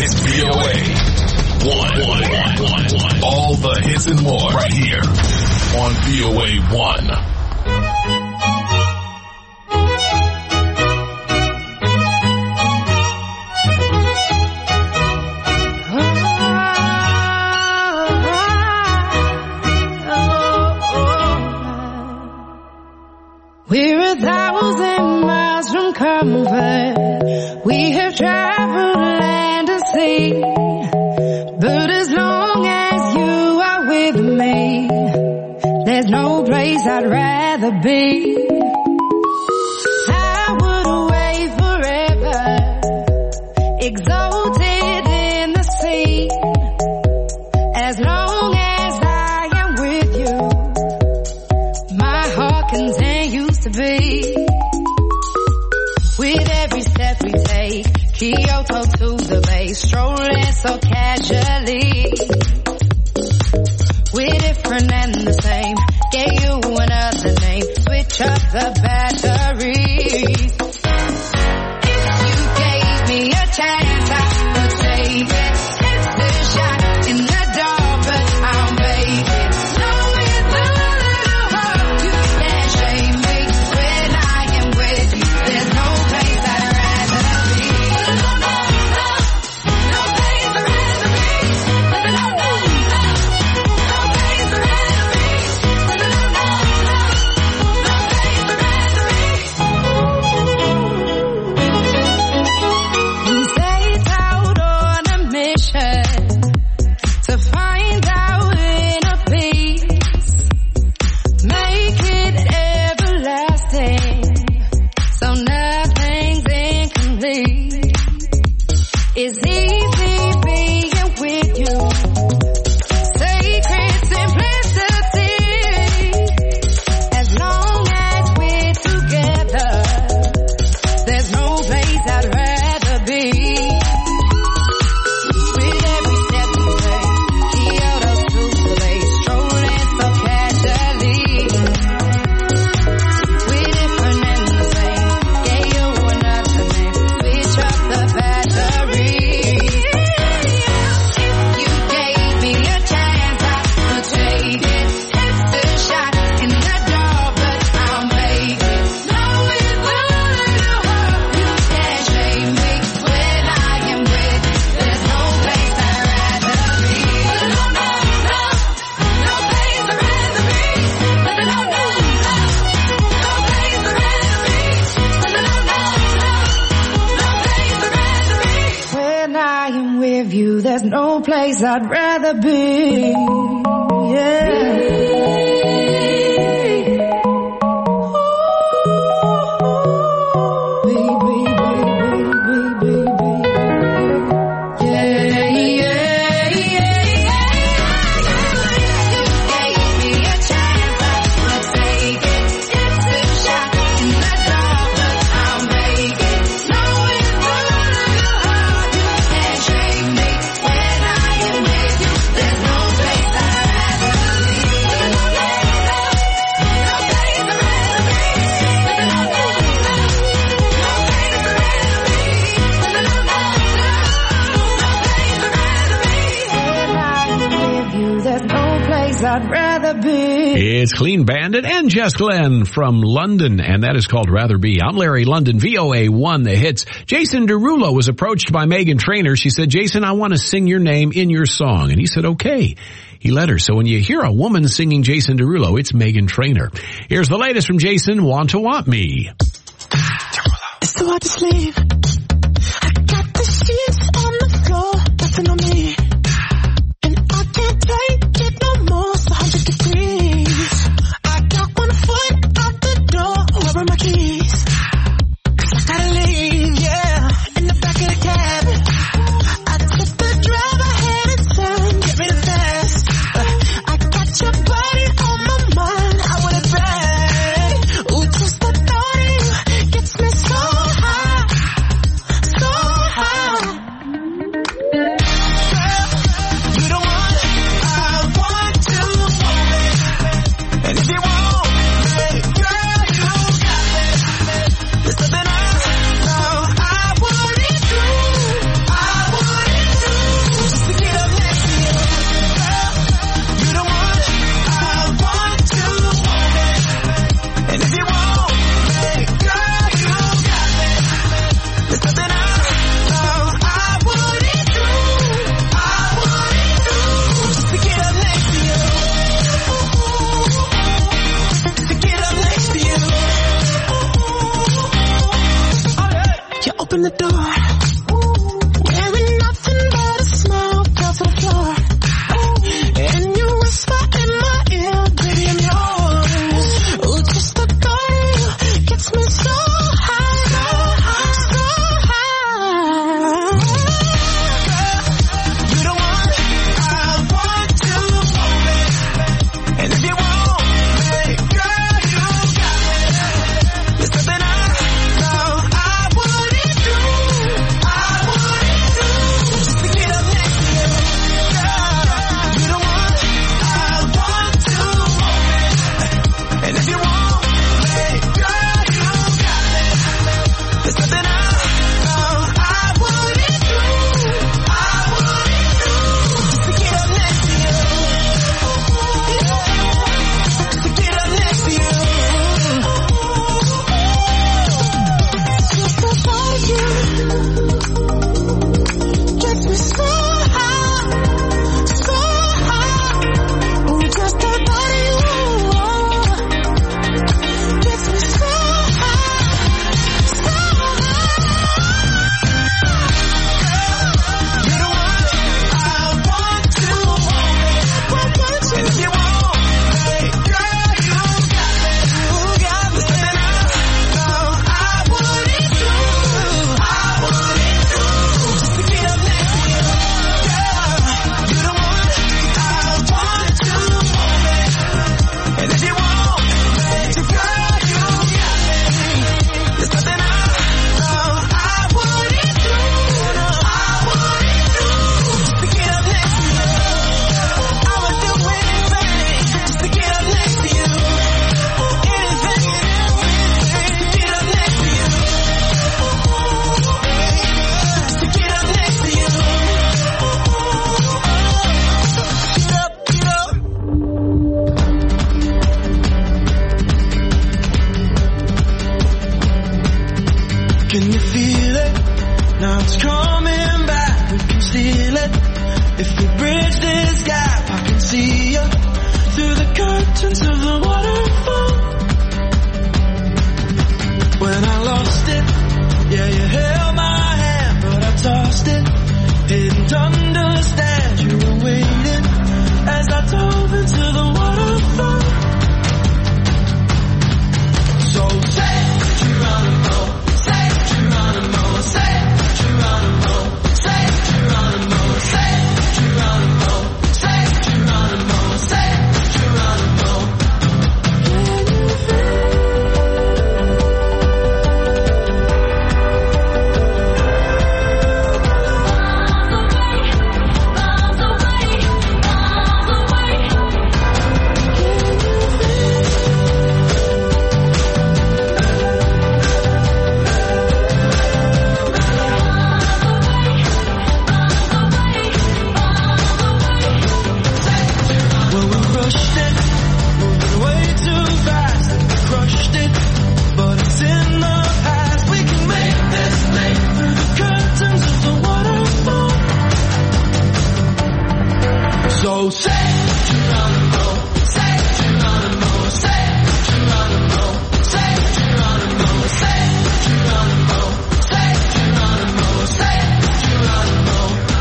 It's VOA 1. All the hits and more right here on VOA 1. We're 1,000 miles from comfort. We have traveled land and sea. But as long as you are with me, there's no place I'd rather be. I would away forever, exalted in the sea. As long as I am with you, my heart continues to beat. With every step we take, Kyoto to the bay, strolling so casually. We're different and the same, gave you another name, switch up the batteries. If you gave me a chance, I would take it. It's the shot in the dark, but I'll make it. Knowing the little hope you can't shame me. When I am with you, there's no place I'd rather be. No place I'd rather be. No place I'd rather be. We set out on a mission to find our inner peace, make it everlasting, so nothing's incomplete. It's easy being with you, sacred simplicity. As long as we're together, there's no place I'd rather be. With every step we take, Kyoto to the bay, strolling so casually. We're different and the same, gave you another name, switch up the batteries. If you gave me a chance, I would take it. It's the shot in the dark, but I'll make it. Knowing the little hope you can't shame me. When I am with you, there's no place I'd rather be. No place I'd rather be. No place I'd rather be. When I am with you, there's no place I'd rather be. I'd rather be. It's Clean Bandit and Jess Glenn from London, and that is called Rather Be. I'm Larry London, VOA 1, the hits. Jason Derulo was approached by Meghan Trainor. She said, Jason, I want to sing your name in your song. And he said, okay. He let her. So when you hear a woman singing Jason Derulo, it's Meghan Trainor. Here's the latest from Jason, Want to Want Me. It's too hard to sleep. I got the sheets on the floor, nothing on me. And I can't take it no more, it's 100 degrees. I got 1 foot out the door, where are my keys? 'Cause I gotta leave, yeah, in the back of the cab. I took the drive ahead and turned, get rid of fast. I got your body on my mind, I want it back. Ooh, just the thought of you gets me so high, so high. Girl, wearing nothing but a smile, fell to the floor. And you whisper in my ear, baby, I'm yours. Ooh, just the thought of you gets me so high, so high. Girl, you're the one I want to hold me. And if you want me, girl, you got me. There's something I know I wouldn't do just to get up next to you. Girl, you're the one I want to hold me. And if you want me, girl, you got me. There's something I know I wouldn't do just to get up next to you. Just to get up next to you. Just the thought of you gets me so high, so high. Ooh, just the thought of you gets me so high, so high. You're the one I want to hold me. And if you want me, girl, you got me. There's something I know I wouldn't do just to get up next to you. Girl, you're the one I want to hold me. And if you want me, girl, you got me. There's something I know I wouldn't do just to get up next to you. I would do anything just to get up next to you. Anything and everything to get up next to you. To get up next to you. Get up. Can you feel it? Now it's coming back. We can steal it. If we bridge this gap, I can see you through the curtains of the waterfall. When I lost it, yeah, you held my hand, but I tossed it. Didn't understand you were waiting as I dove into the waterfall. So say Geronimo, say Geronimo, say Geronimo, say Geronimo, say Geronimo, say Geronimo, say Geronimo. Well, we rushed it, moving way too fast, and we crushed it, but it's in the past. We can make this thing through the curtains of the waterfall. So say Geronimo, say Geronimo, say Geronimo, say Geronimo, say Geronimo, say Geronimo, say Geronimo.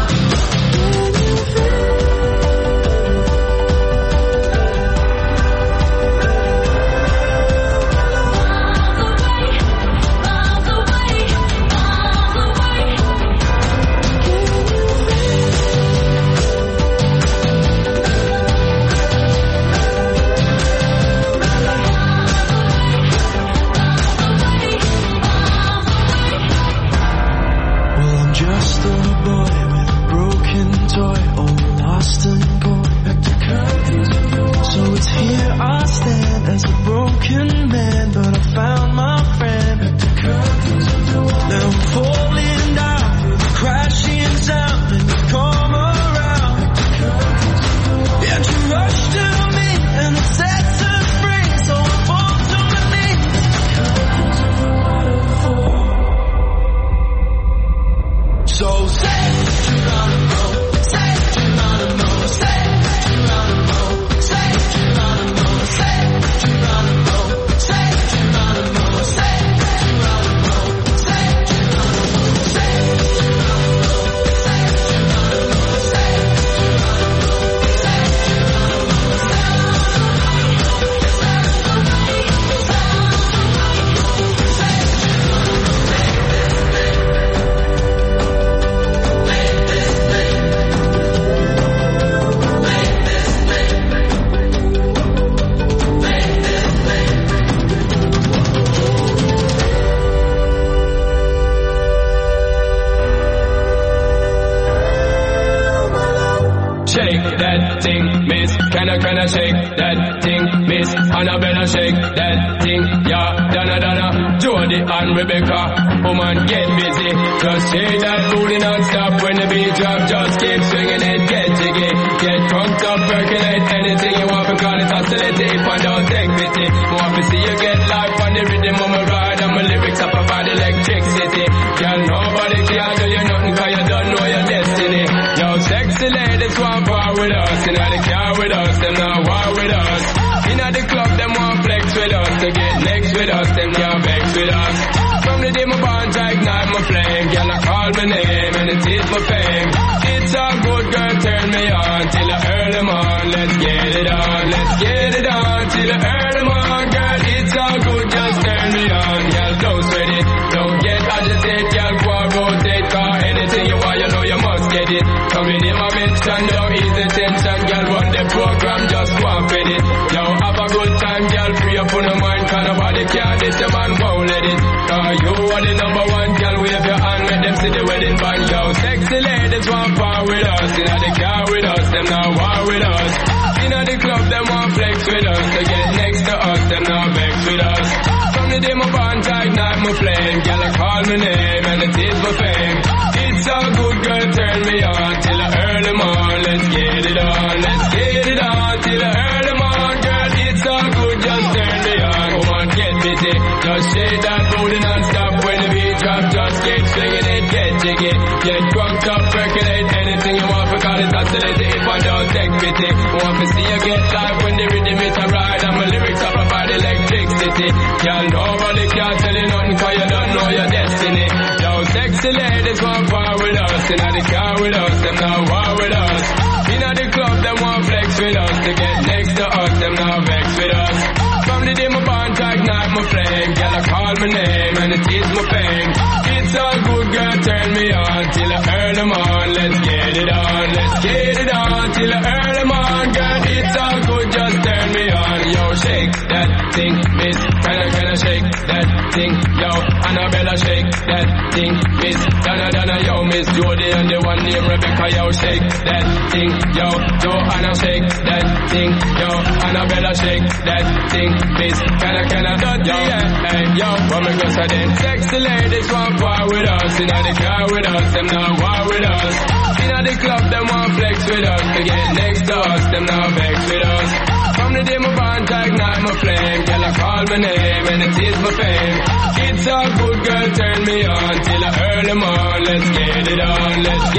Well, I'm just a boy with a broken toy, all lost and gone. So it's here I stand as a broken man, but I found my friend. Now I'm falling down with a crashing sound, and you come around. And you rush to me, and it sets us free. So I fall to my knees. So say Geronimo, say Geronimo, say Geronimo, say Geronimo, say Geronimo, say Geronimo, say Geronimo, say Geronimo, say shake that thing, Miss Annabella shake that thing, yeah, Donna, Jody and Rebecca, woman get busy, just shake that booty non-stop when the beat drop, just keep swinging it, get jiggy, get drunk up, percolate anything you want, because it's hostility, if I don't take pity, want to see you get life on the rhythm of my ride, and my lyrics up about electricity, girl, nobody can do you nothing, cause you don't know your destiny, yo, sexy ladies want power with us, you know they care with us, them not war with us, you know the club, them want flex with us, to get next with us, them can't vex with us, from the day my bond, I ignite my flame, girl, I call my name, and it is my fame, it's all good, girl, turn me on, till I early morn, let's get it on, till I early morn, girl, it's all good, just turn me on, girl, don't sweat it, don't get agitated, girl, go and rotate, cause anything you want, you know you must get it, coming in my mention, don't ease the tension, girl, run the program, just go and fit it, yo, have a good time, girl, free up on the mind, cause nobody can this, your man won't let it, cause you are the number one, girl, wave your hand, let them see the wedding band, yo, sexy ladies want power with us, you know they car with us, them not war with us, you know the club, them want flex with us, to get next to us, them not vex with us, from the day my bond, I ignite my flame, girl, I call my name, and it is my fame, it's all good, girl, turn me on, till I early morn, let's get it on, till I early morn, girl, it's all good, just turn me on, come on, get busy, just shake that booty non-stop, when the beat drop, just get swinging it, get jiggy, get drunk up, percolate anything you want, because it's hostility, if I don't take pity, want to see you get live, when the rhythm is a ride, and my lyrics up about electricity, girl, nobody can tell you nothing, cause you don't know your destiny, yo, sexy ladies want power with us, you know the car with us, them not war with us, you know the club, them want flex with us, to get next to us, them not vex with us, from the day my bond, I ignite my flame, girl, I call my name, and it is my fame, it's all good, girl, turn me on, till I early morn, let's get it on, till I early morn, girl, it's all good, just turn me on, yo, shake that thing, Miss, can I shake that thing, yo, Annabella shake that thing, Miss, Donna, yo, Miss Jody, and the one named Rebecca, yo, shake that thing, yo, Joanna shake that thing, yo, Annabella shake that thing, Miss, can I, yo, hey, yo, what me go say then, sexy ladies want power with us, you know they car with us, them not war with us, you know the club, them want flex with us, to get next to us, them not vex with us, from the day my bond, I ignite my flame, girl, I call my name, and it is my fame, it's all good, girl, turn me on, till I early morn, let's get it on,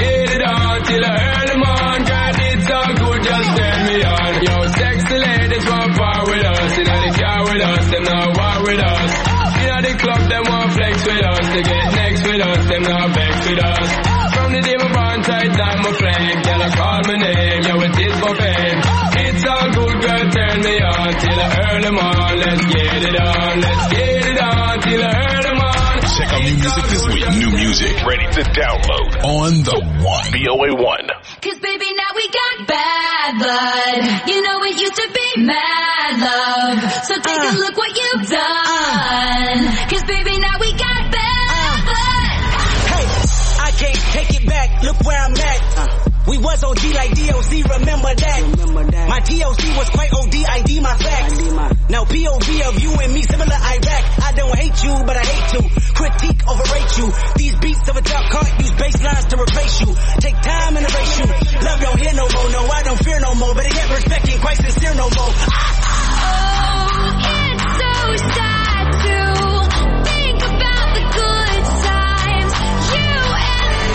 till I early morn, girl, it's all good, just turn me on, yo, sexy ladies want power with us, you know they car with us, them not war with us, you know the club, them want flex with us, to get next with us, them not vex with us, from the day my bond, I ignite my flame, girl, I call my name, yo, it is my fame, it's all good, girl, turn me on, till I early morn, let's get it on, till I early morn. Check out new music this week. New music ready to download on the One. VOA1. Cause baby, now we got bad blood. You know it used to be mad love. So take a look what you've done. Cause baby, now we got bad blood. Hey, I can't take it back. Look where I'm at. We was OG like DOC, remember that. My TOC was quite OD, ID my facts. Now POV of you and me, similar Iraq. I don't hate you, but I hate to critique, overrate you. These beats of a top can't use bass lines to replace you. Take time and erase you. Love don't hear no more, no, I don't fear no more. Better get respect, ain't quite sincere no more. Oh, it's so sad to think about the good times, you and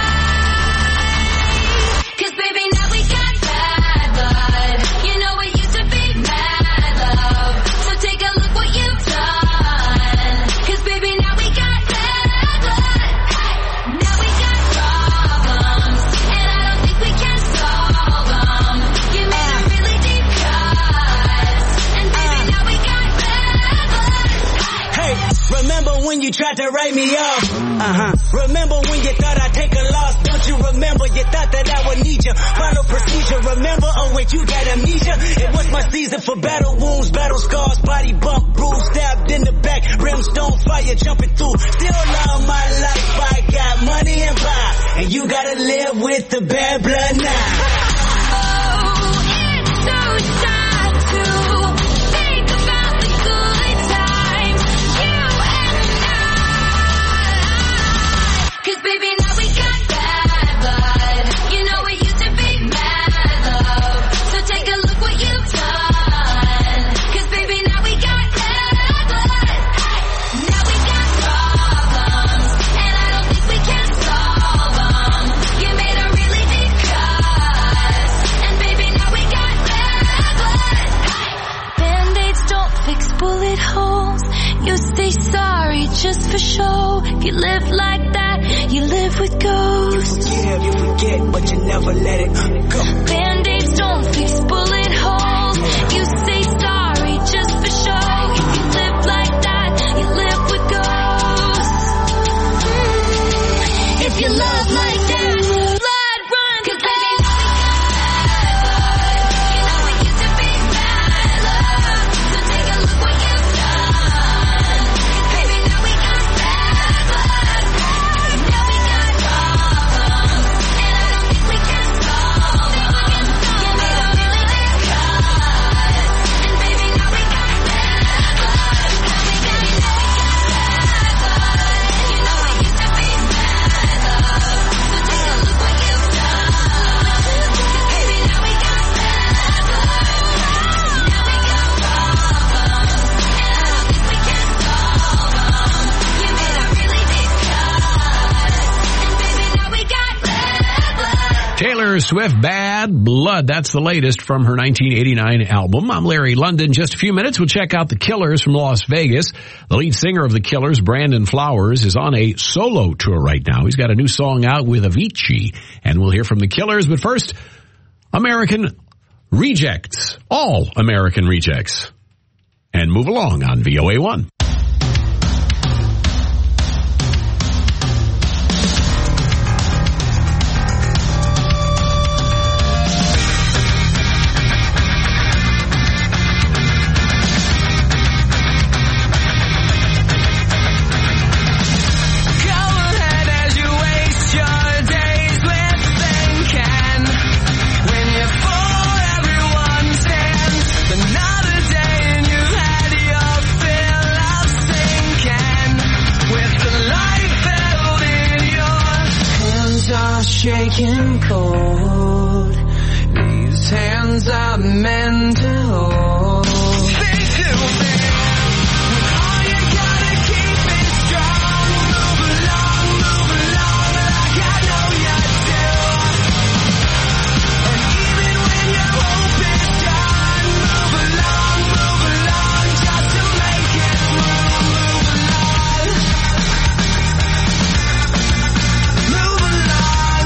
I. Cause baby, now we got bad blood. You know it used to be mad love. So take a look what you've done. Cause baby, now we got bad blood. Now we got problems, and I don't think we can solve them. You made a really deep cut, and baby, now we got bad blood. Hey, remember when you tried to write me off? Remember when you thought I'd take a loss? Don't you remember you thought that I would need you? Follow procedure, remember? Oh wait, you got amnesia? It was my season for battle wounds, battle scars, body bump, bruise, stabbed in the back, brimstone fire jumping through. Still love my life, I got money and power, and you gotta live with the bad blood now. Oh, it's so sad. baby, now we got bad blood. You know it used to be mad love. So take a look what you've done. 'Cause baby, now we got bad blood. Now we got problems, and I don't think we can solve them. You made a really deep cut, and baby, now we got bad blood. Band-Aids don't fix bullet holes. You say sorry just for show. If you live like that, you live with ghosts. You forget, but you never let it go. Band-Aids don't fix bullet holes. You say sorry just for show. If you live like that, you live with ghosts. If you love like that, blood run. 'Cause baby, now we got bad blood. You know it used to be mad love. So take a look what you've done. 'Cause baby, now we got bad blood. Now we got problems, and I don't think we can solve them. You made a really big cut, and baby, now we got bad blood. Now we got bad blood. You know it used to be mad love. So take a look what you've done. 'Cause baby, now we got bad blood. Now we got problems, and I don't think we can solve them. You made a really deep cut, and baby, now we got bad blood. Taylor Swift, Bad Blood. That's the latest from her 1989 album. I'm Larry London. Just a few minutes, we'll check out the Killers from Las Vegas. The lead singer of the Killers, Brandon Flowers, is on a solo tour right now. He's got a new song out with Avicii, and we'll hear from the Killers. But first, American Rejects. All American Rejects. And move along on VOA1. Shaking cold, these hands are meant to hold. They do me. All you gotta keep it strong. Move along like I know you do. And even when your hope is gone, move along just to make it through. Move along.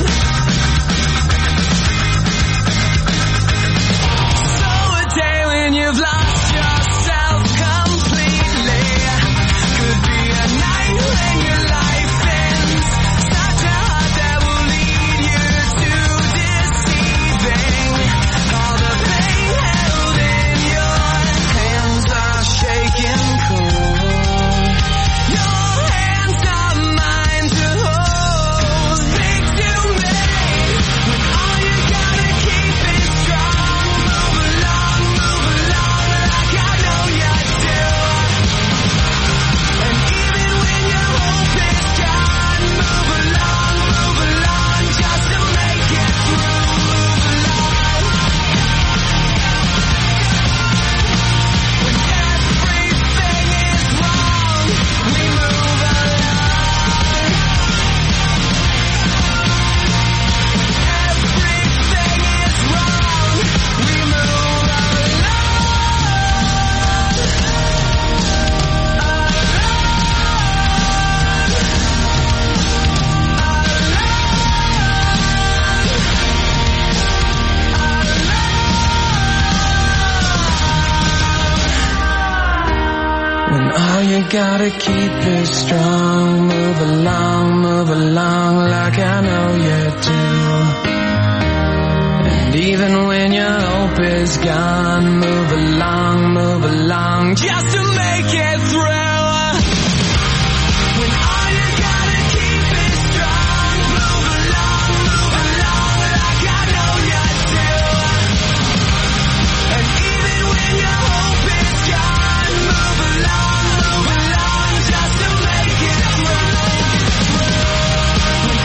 So a day when you've lost yourself completely could be a night when your life ends. Such a heart that will lead you to deceiving. All the pain held in your hands are shaking cold. Your hands are mine to hold. Speak to me. When all you gotta keep is strong. Move along like I know you do. And even when your hope is gone, move along just to make it through. Move along. When everything is wrong, we move along. Everything is wrong, we move When all you gotta keep is strong, move along like I know you do. And even when your hope is gone, move along just to make it through. When all you gotta keep is strong, move along like I know you do. And even when your hope is gone, move along just to make it through. When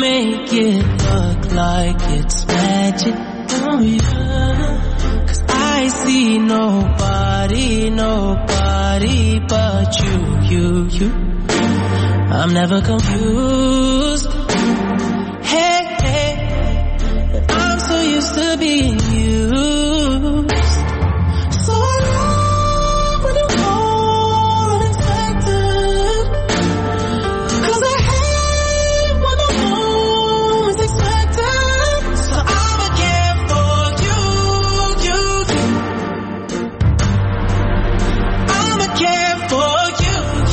make it look like it's magic. Oh yeah. 'Cause I see nobody but you. I'm never confused. Hey, I'm so used to being used. So I love when you call unexpected. 'Cause I hate when the moment's expected. So I'ma care for you. I'ma care for you.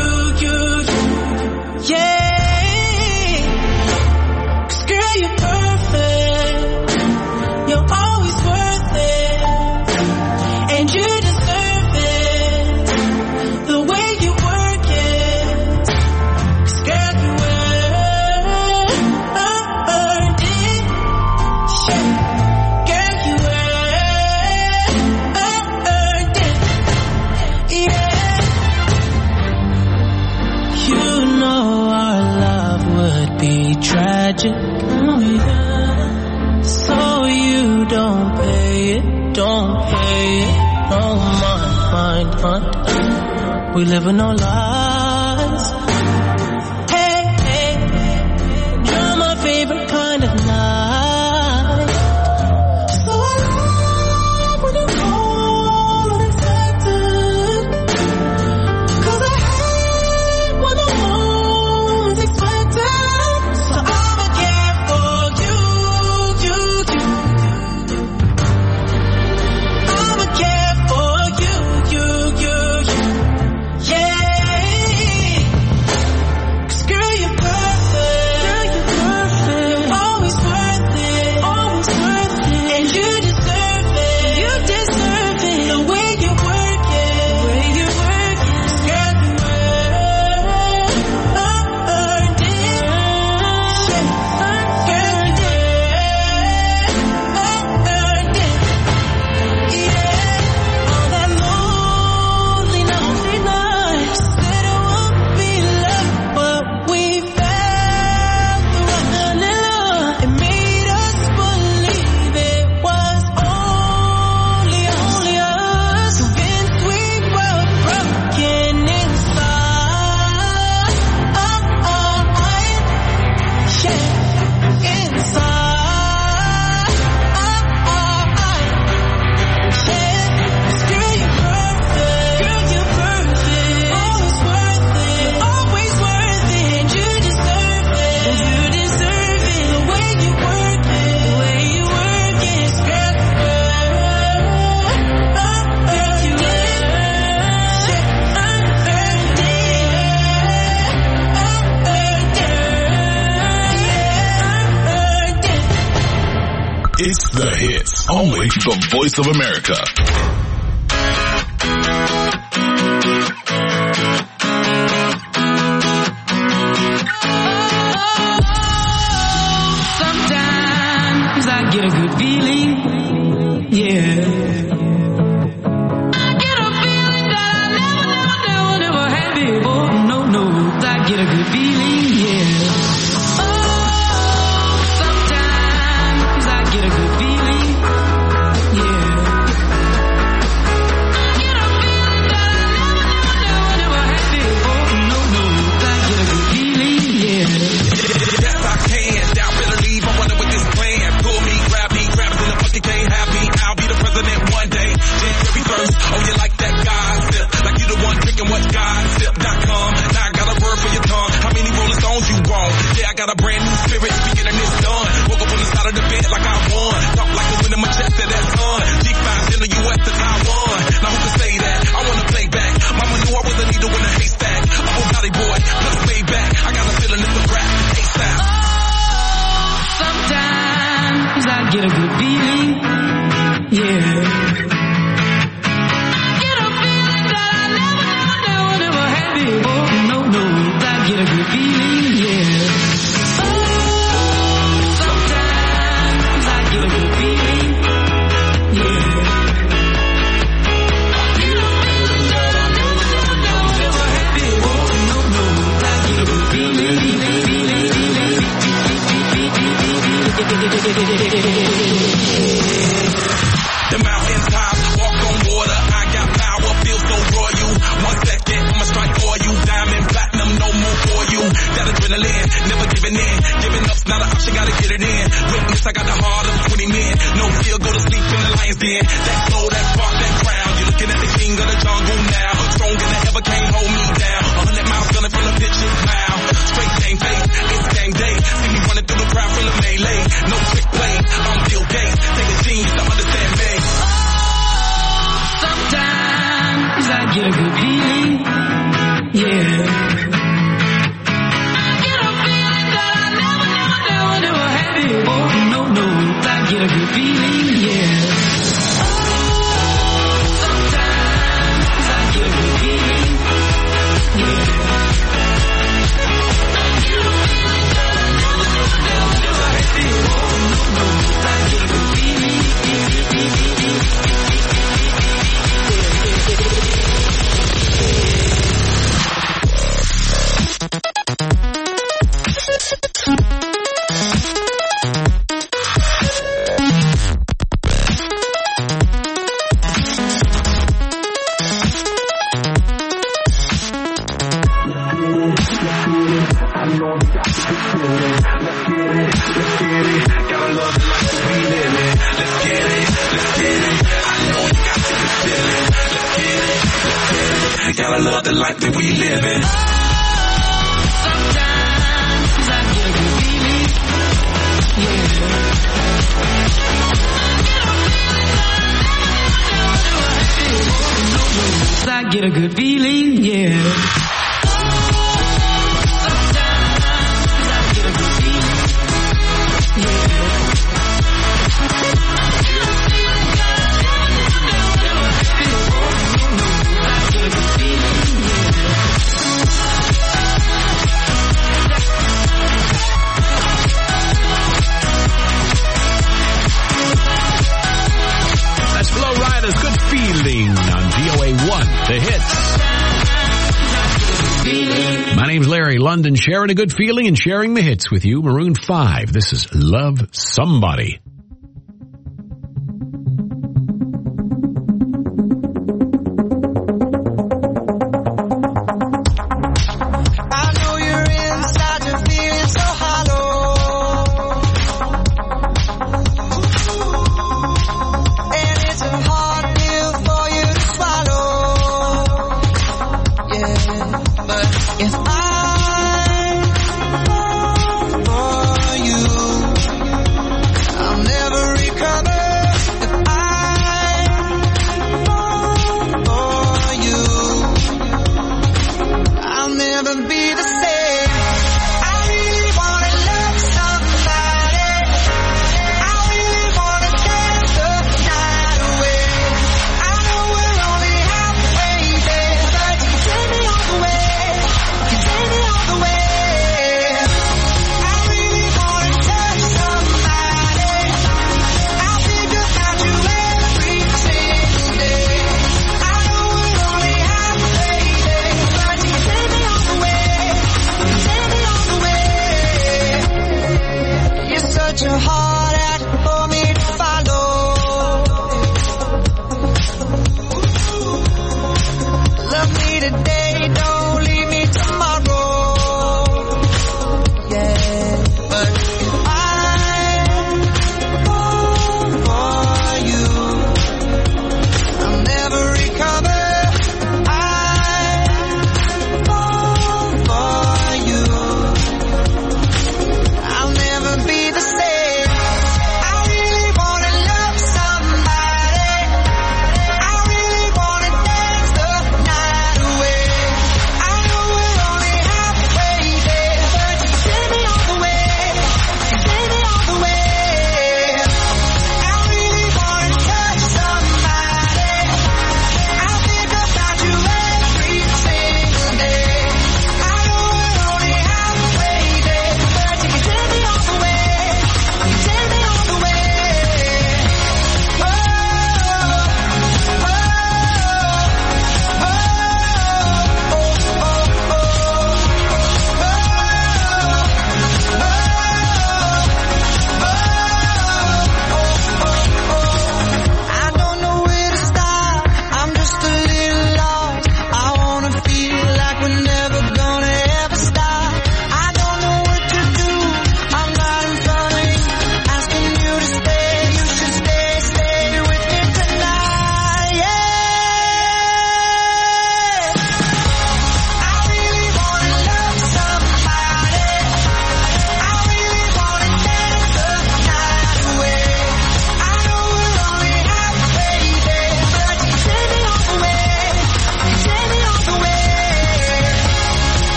Yeah. 'Cause girl, you're perfect. You're always worth it. And you deserve it. The way you work it. 'Cause girl, you earned it. Yeah. Girl, you earned it. Yeah. You know our love would be tragic. Oh yeah. So you don't pay it. No mind. We live with no lies. Hey, you're my favorite kind of night. So I love when you call unexpected. 'Cause I hate when the moment's expected. So I'ma care for you. I'ma care for you. Yeah. 'Cause girl, you're perfect. You're always worth it. And you deserve it. The way you work it. 'Cause girl, you earned it. Girl, you earned it. Yeah. All that lonely night. Said it won't be love, but we felt the running love. It made us believe it was only us. Convinced we were broken inside. Yeah, inside. Yeah, 'cause girl, you're perfect. Always worth it. And you deserve it. The way you work it. 'Cause girl, you It's the hits. Only the Voice of America. Sometimes I get a good feeling, yeah. I get a feeling that I never had before. No, I get a good feeling, yeah. Oh, sometimes I get a good feeling, yeah. I get a feeling that I never had before. No, I get a good feeling, yeah. Yes, I can. Doubt better leave. I wonder what this plan. Pull me, grab me, grab us in the fucking can't have me. I'll be the president one day. January 1st. Oh, you like that gossip? Like you the one drinking what gossip.com. Now I got a word for your tongue. How many Rolling Stones you want? Yeah, I got a brand new spirit. Speaking of this done. Woke up on the side of the bed like I won. Talk like the wind in my chest to that sun. G5 in the US to Taiwan. Now who can say that? I wanna play back. Mama knew I was a needle in a haystack. I'm a valley boy, plus way back. I got a feeling it's a rap. ASAP. Sometimes I get a good feeling, yeah. I get a feeling that I never had before. No, I get a good feeling, yeah. Oh, sometimes I get a good feeling, yeah. I get a feeling that I never had before. No, I get a good feeling. The mountain tops, walk on water, I got power, feel so royal. 1 second, I'ma strike for you. Diamond, platinum, no more for you. That adrenaline, never giving in. Giving up's not an option, gotta get it in. Witness, I got the heart of 20 men. No fear, go to sleep in the lion's den. That flow, that spark, that crown. You're looking at the king of the jungle now. Stronger than ever, can't hold me down. 100 miles gunning from the picture now. Straight game face, it's game day. See me running through the crowd full of melee. No trick play, I'm Bill Gates. Take a genius to understand me. Sometimes I get a good feeling, yeah. I get a feeling that I never had before. No, I get a good feeling, yeah. Sometimes I get a good feeling, yeah. I get a feeling that I never had before. No, I get a good feeling, Gotta love the life that we live in. Sometimes I get a good feeling, yeah. I get a good feeling, yeah. The hits. My name's Larry London, sharing a good feeling and sharing the hits with you. Maroon 5. This is Love Somebody.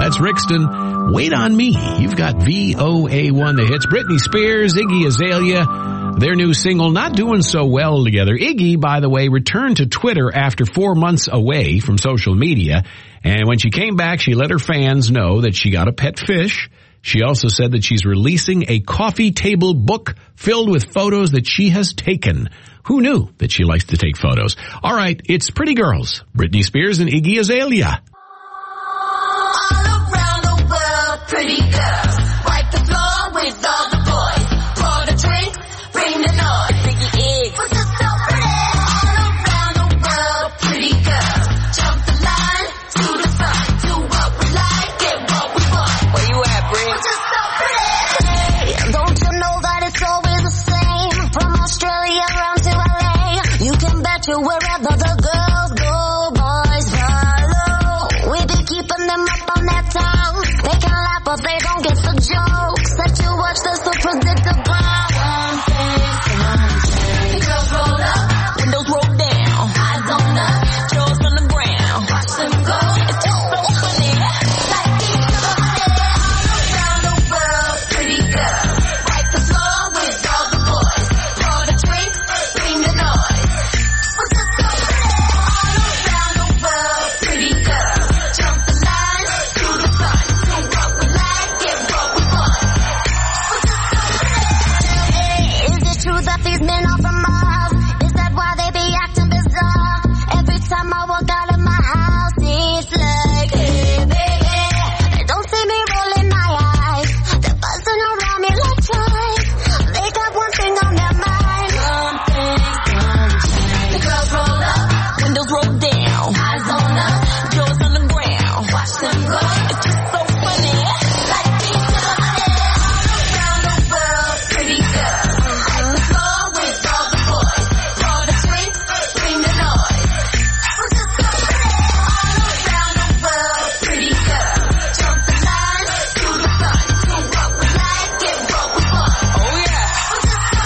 That's Rixton. Wait on Me. You've got VOA1 The Hits. Britney Spears, Iggy Azalea. Their new single, not doing so well together. Iggy, by the way, returned to Twitter after 4 months away from social media. And when she came back, she let her fans know that she got a pet fish. She also said that she's releasing a coffee table book filled with photos that she has taken. Who knew that she likes to take photos? All right, it's Pretty Girls, Britney Spears and Iggy Azalea. All around the world, pretty girls. Wipe the floor with all the boys. Pour the drink, bring the noise. Biggie eggs. We're just so pretty. All around the world, pretty girls. Jump the line to the front. Do what we like, get what we want. Where you at, Brit? We're just so pretty. Don't you know that it's always the same? From Australia around to LA, you can bet you wherever the girls go, boys follow. We be keeping them up on that tongue. They can laugh but they don't get the jokes. That you watch, they're so predictable. One thing, The girls roll up, Windows roll down. eyes on up, Jaws on the ground. watch them go. It's just so funny. Like these little honey. All around the world, pretty girls. Wipe the floor with all the boys. Pour the drinks, bring the noise. We're just so pretty. All around the world, pretty girls. Jump the line to the front. Do what we like, get what we want. We're just so pretty. is it true that these men are from Mars? Is that why they be acting bizarre? Every time I walk out of my house, it's like, hey, baby. Don't see me rolling my eyes. They're buzzing around me like flies. They got one thing on their mind. Some things don't change. The girls roll up, Windows roll down. eyes on up, Jaws on the ground. watch them go. It's just so funny. Like these little honey. All around the world, pretty girls. Wipe the floor with all the boys. Pour the drinks, bring the noise. We're just so pretty. All around the world, pretty girls. Jump the line to the front. Do what we like, get what we want. Oh yeah. We're just so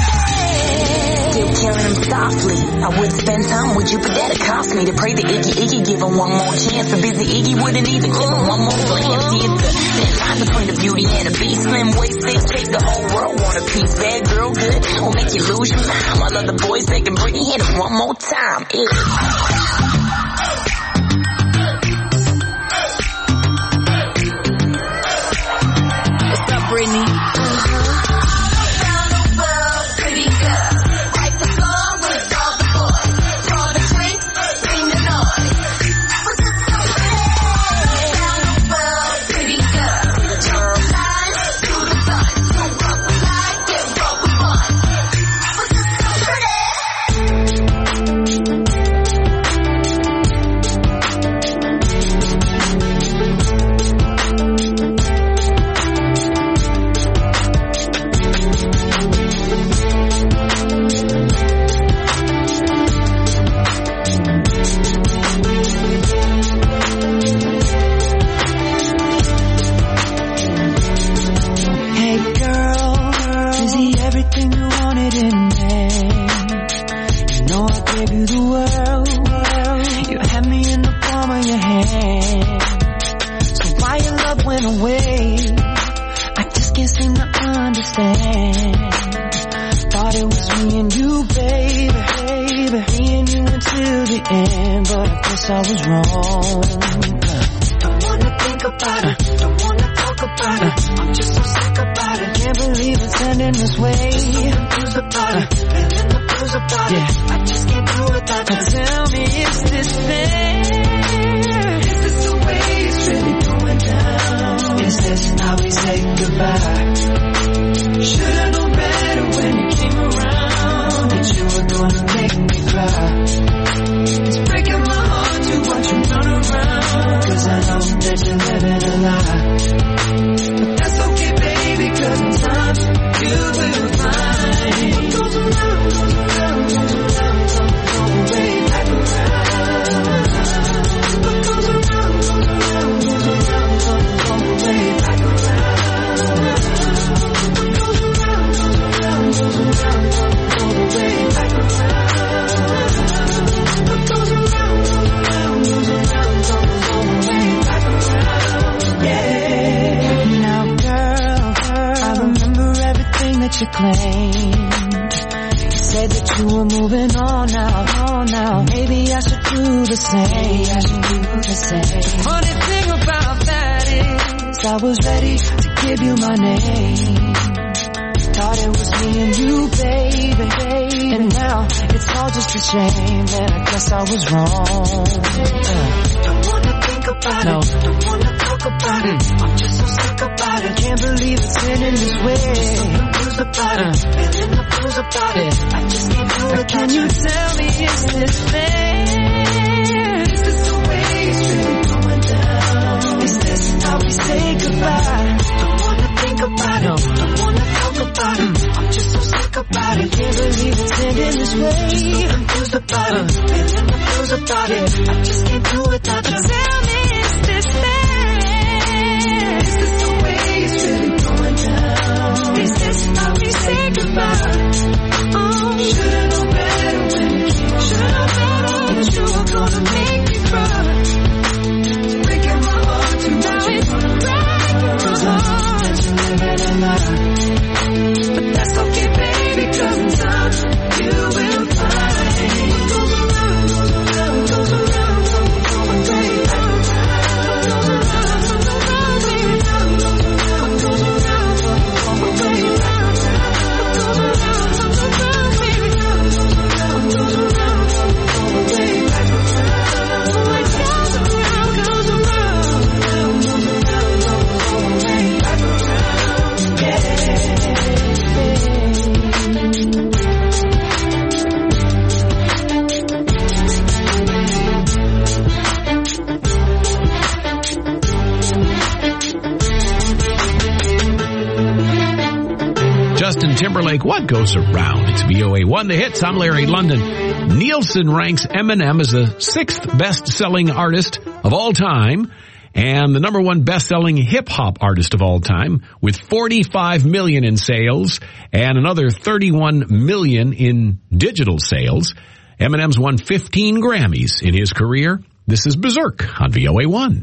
pretty. Still carrying them softly. I would spend time with you, but that'd cost me to pray to Iggy, give him one more chance. But busy Iggy wouldn't even give him one more glance. See, it's the thin line between the beauty and the beast. Slim waist, six pick, the whole world want a piece. Bad girl, good, will make you lose your mind. While other boys begging Britney, hit him one more time. What's up, Britney? Around the world, pretty girls. Wipe the floor with all the boys. Pour the drinks, bring the noise. We're just so pretty. Around the world, pretty girls. Jump the line to the front. Do what we like, get what we want. We're just so Hey girl, is he everything you wanted in there? You know I gave you the world. You had me in the palm of your hand. So why your love went away? I just can't seem to understand. Thought it was me and you, baby. Me and you until the end, but I guess I was wrong. Don't wanna think about it. Don't wanna talk about it. I'm just so sick about it. Can't believe it's ending this way. Just so confused about it. Feeling the blues about it. I just can't do without you. Tell me, is this fair? Is this the way it's really going down? Is this how we say goodbye? Should've known better when you came around that you were gonna make me cry. It's breaking my heart to watch you run around, 'cause I know that you're living a lie. But that's okay, baby, 'cause in time you will find what goes around, goes around, goes around, don't go way back around. What goes around, goes around, goes around, don't go way back around. What goes around, goes around, goes around, don't go way back around. What goes around, goes around, goes around, don't go way back around. what you claimed. You said that you were moving on now. Maybe I should do the same. Funny thing about that is I was ready to give you my name. Thought it was me and you, baby. And now it's all just a shame. And I guess I was wrong. Don't wanna think about it. Don't wanna talk about it. I'm just so sick about it. Can't believe it's ending this way. Just so confused about it. Feeling the blues about it. I just can't do it. Can you tell me, is this fair? Is this the way it's really going down? Is this how we say goodbye? Don't wanna think about it. Don't wanna talk about it. I'm just so sick about it. Can't believe it's ending this way. Just so confused about it. Feeling the blues about it. I just can't do it without you. Tell me, is this fair? Is this the way it's really going down? Is this how we say goodbye? Oh, should've known better when we came. Should've known better that you were gonna make me cry. Breaking my heart to now it's breaking my heart to live it a lie. But that's okay, baby, 'cause in time you will find. What goes around, goes around, goes around, goes around, goes around, goes Justin Timberlake, What Goes Around? It's VOA1 The Hits. I'm Larry London. Nielsen ranks Eminem as the 6th best-selling artist of all time and the number 1 best-selling hip-hop artist of all time with 45 million in sales and another 31 million in digital sales. Eminem's won 15 Grammys in his career. This is Berserk on VOA1.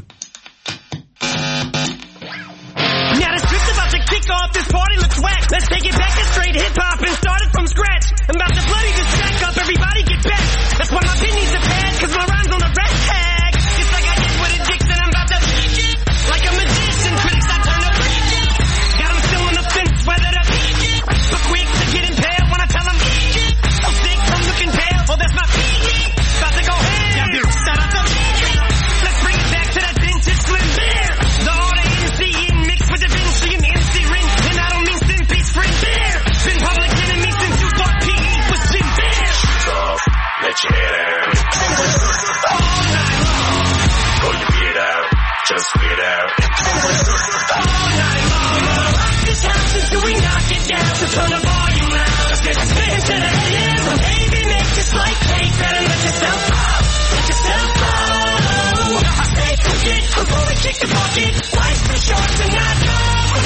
Off this party looks whack. Let's take it back to straight hip-hop and start it from scratch. I'm about to bloody this track up, everybody get back. That's why my pin needs a pad, 'cause my rhyme's on the red tag. Just like I did with Addiction, I'm about to beat it. Like a magician, critics I turn to preach it. Got them still on the fence, whether to beat it. But quick to get impaled when I tell them eat it. So sick from looking pale, oh that's my PG. About to go ham, shout out to PG. Let's bring it back to that vintage Slim Beer. The order NC in mixed with Da Vinci and MC Rin. And I don't mean Simpy Sprint Beer. Been public enemy since you thought PE was Jim Beer. Shoes off, let your head out. All night long. Pull your beard out, just weird out. All night long. This house is doing knock it down. So turn the volume loud. Let's get spin to the AM. Baby, make this like cake. Better let yourself out. Let yourself go. I stay crooked before we kick the bucket. Life's too short to not go.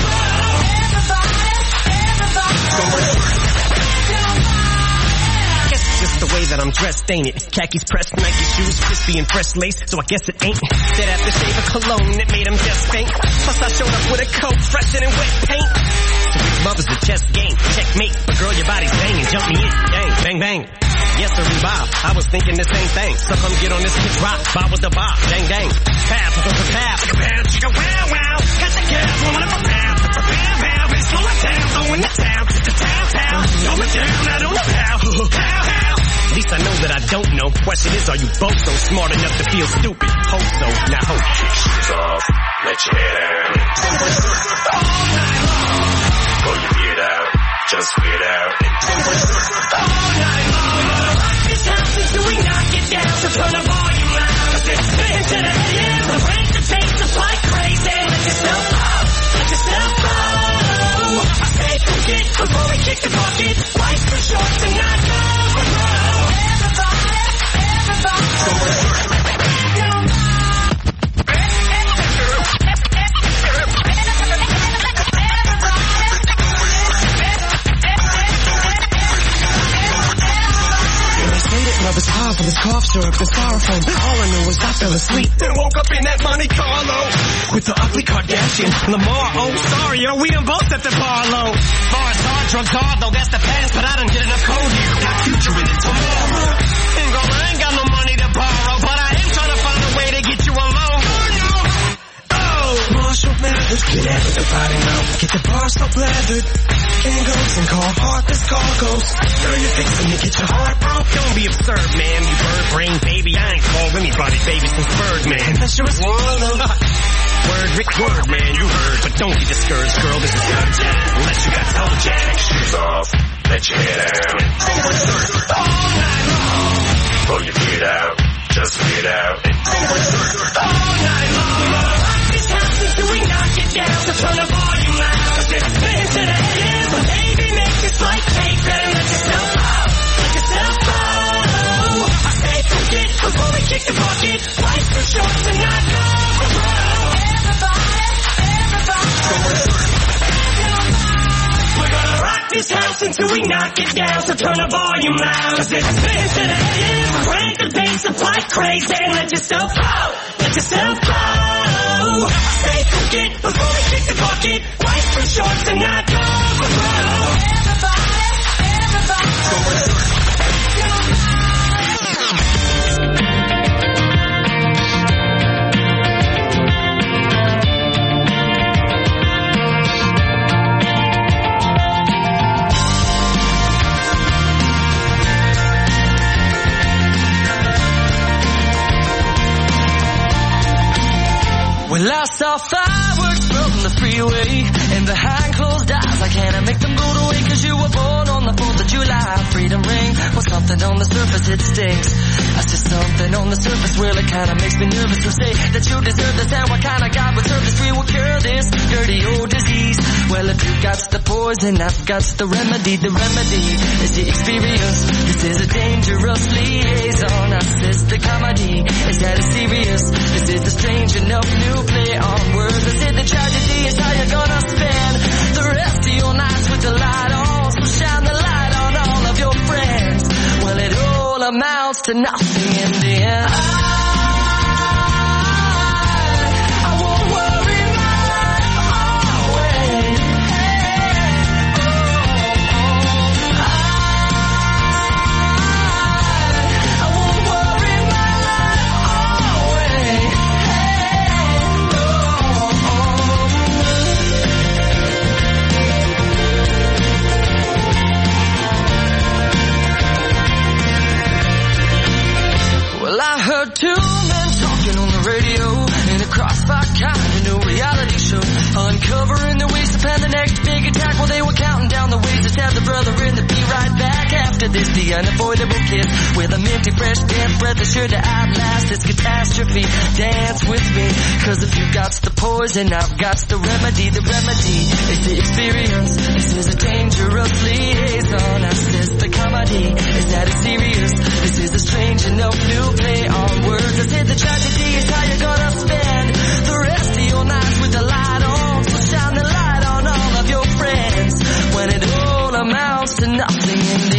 Guess it's just the way that I'm dressed, ain't it? Khakis pressed, Nike shoes, crispy and fresh lace, so I guess it ain't. That aftershave of cologne that made them just faint. Plus I showed up with a coat fresher than wet paint. So which mother's a chess game? Checkmate, but girl your body's banging, jump me in, bang, bang, bang. Yes sir, Bob, I was thinking the same thing. So come get on this hit rock, bob with the bob, dang dang. Pass, pass, chicka wow wow. Got the gas, woman up a pound, bitch slow it down, so in the town, show me down, I don't know how. At least I know that I don't know. Question is, are you both so smart enough to feel stupid? Hope so, now hope. Shoes off, let your head out. All night long. Pull your beard out, just weird out. All night long. This house is doing knock it down, so turn the volume loud. Spin to the AM, break the tape just like crazy. Let yourself out, let yourself go. I stay crooked before we kick the bucket. Life's too short to not go. Love is hard for this cough syrup and styrofoam. All I knew was I fell asleep. Then woke up in that Monte Carlo with the ugly Kardashian Lamar. Oh, sorry, yo, we done both at the bar low. Bars hard, drugs hard, though that's the past, but I done get enough cold here. Got future in it tomorrow. I ain't got no money to borrow, but I am trying to find a way to get you alone. Marshall Mathers, get after the body now. Get the bar so leathered. Angles and call heartless cargoes. Girl, you're fixing to get your heart broke. Don't be absurd, man, you bird brain baby. I ain't called anybody baby since Birdman. Confession was Word, Rick, word, man, you heard. But don't be discouraged, girl, this is your jam. Unless you got toe jack. Shoes off, let your head out. all night long. Pull your feet out, just get out. All night long. Until we knock it down, so turn the volume loud. Spin to the head, but baby, make this like cake. Better let yourself out, let yourself go. I say forget before we kick the bucket. Life for short and not long for we're gonna rock this house until we knock it down, so turn the volume loud. Cause it's spin to the head, crank the bass up like crazy. Let yourself out, let yourself go. Stay forget before we kick the bucket. Life for short and not long for Well, I saw fireworks from the freeway and behind closed eyes. I can't make them go to waste cause you were born on the 4th of July. Freedom ring, well, something on the surface, it stinks. I see something on the surface, well, it kinda makes me nervous to say that you deserve this. And what kind of God would serve this? We will cure this dirty old disease. Well, if you got the poison, I've got the remedy. The remedy is the experience. This is a dangerous liaison. I says the comedy is that it's serious. This is the strange enough new play on words. I said the tragedy is how you're gonna spend the rest of your nights with the light on. So shine the light on all of your friends. Well, it all amounts to nothing in the end. I won't worry my life away. I won't worry my life away. Well, I heard two men talking on the radio in a crossfire kind of new reality show, uncovering the ways to plan the next big attack. Well, they were counting down the ways to stab the brother and to be right back after this. The unavoidable kiss with a minty fresh damp breath is sure to outlast this catastrophe. Dance with me, cause if you got the poison, I've got the remedy. The remedy is the experience. This is a dangerous liaison. I says the comedy is that it's serious. This is a strange enough new play on words. I said the tragedy is how you're gonna spend the rest of your nights with the light on. So shine the light on all of your friends when it all amounts to nothing in